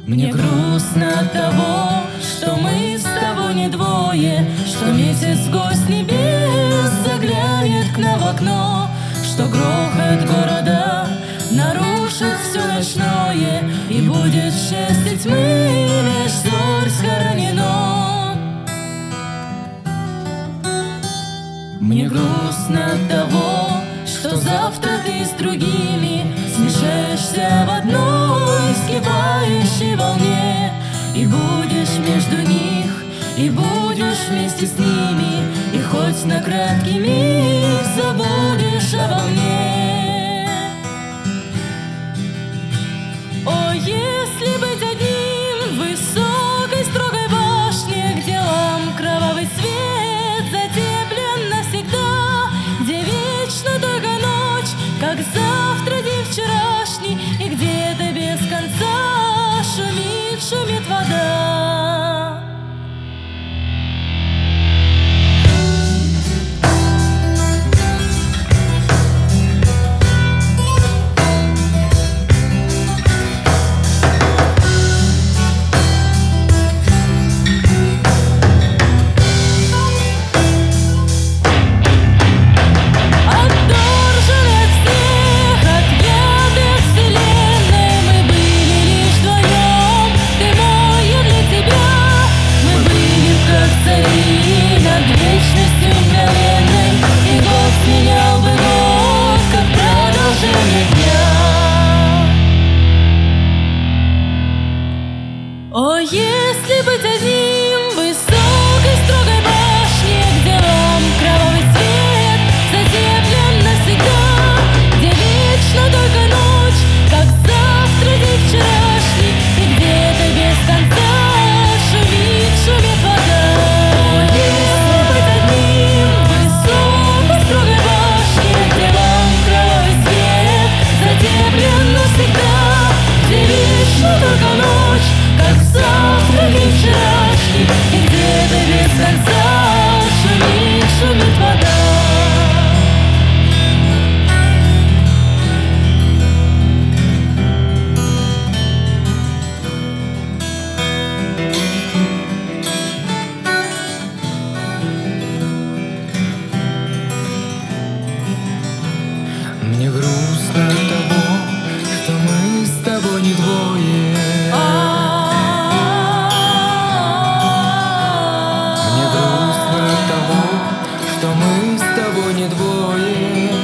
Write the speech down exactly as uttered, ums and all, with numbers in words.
Мне грустно от того, что мы с тобой не двое, что месяц гость небес заглянет к нам в окно, что грохот города нарушит все ночное, и будет счастье тьмы меж зорь схоронено. Мне грустно от того, что завтра ты с другими смешаешься в одной сгибающей волне, и будешь между них, и будешь вместе с ними, и хоть на краткий миг забудешь обо мне. О, если быть одним в высокой строгой башне, где ламп кровавый свет затеплен навсегда, где вечно только ночь, как завтра день вчерашний, и где-то без конца шумит, шумит вода. О, если быть одним в высокой строгой башне, где ламп кровавый свет затеплен навсегда, где вечно только ночь, как завтра день вчерашний, и где-то без конца шумит, шумит вода. О, если быть одним в высокой строгой башне, где ламп кровавый свет затеплен навсегда, где вечно только ночь, как завтра день вчерашний, и где-то без конца шумит, шумит вода. Мне грустно от того, что мы с тобой не двое. Мне грустно от того, что мы с тобой не двое.